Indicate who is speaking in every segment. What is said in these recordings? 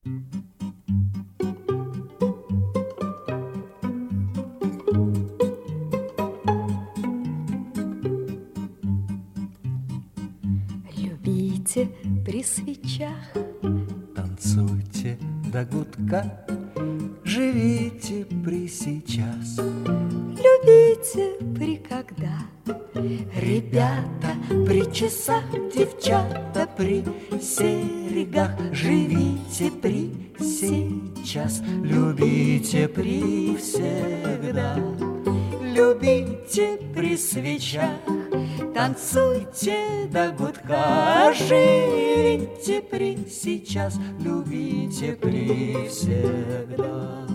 Speaker 1: Любите при свечах,
Speaker 2: танцуйте до гудка, живите при сейчас,
Speaker 1: любите при когда.
Speaker 2: ребята при часах, девчата при серьгах, живите при сейчас, любите при всегда. Любите при свечах, танцуйте до гудка, живите при сейчас, любите при всегда.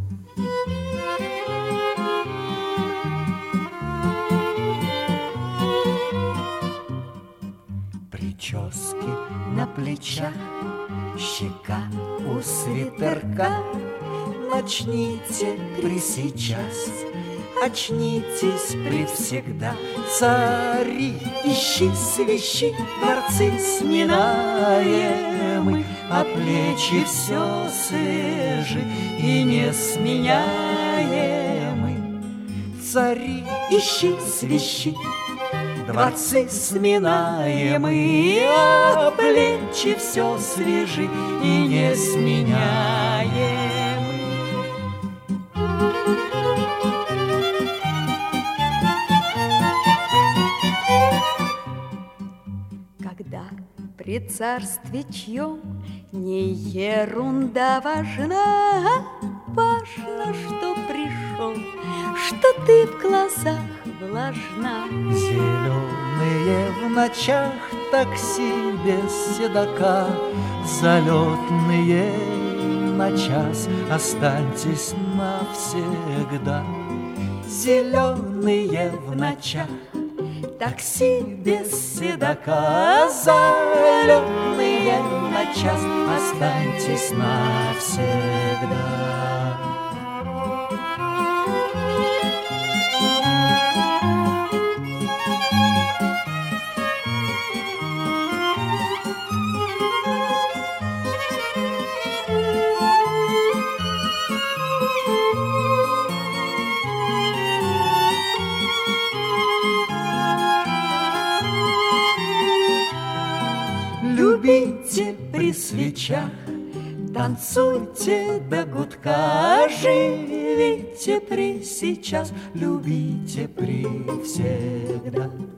Speaker 2: Прически на плечах, щека у свитерка, начните при сейчас, очнитесь при всегда. Цари, ищи свищи, дворцы сминаемы, а плечи все свежи и несменяемы. Цари, ищи свищи, дворцы сминаемы, а плечи все свежи и несменяемы.
Speaker 1: Когда при царстве чьем не ерунда важна, важно, что пришел, что ты в глазах влажна.
Speaker 2: Зеленые в ночах такси без седока, залетные на час, останьтесь навсегда. Зеленые в ночах такси без седока, залетные на час, останьтесь навсегда. Любите при свечах, танцуйте до гудка, живите при сейчас, любите при всегда.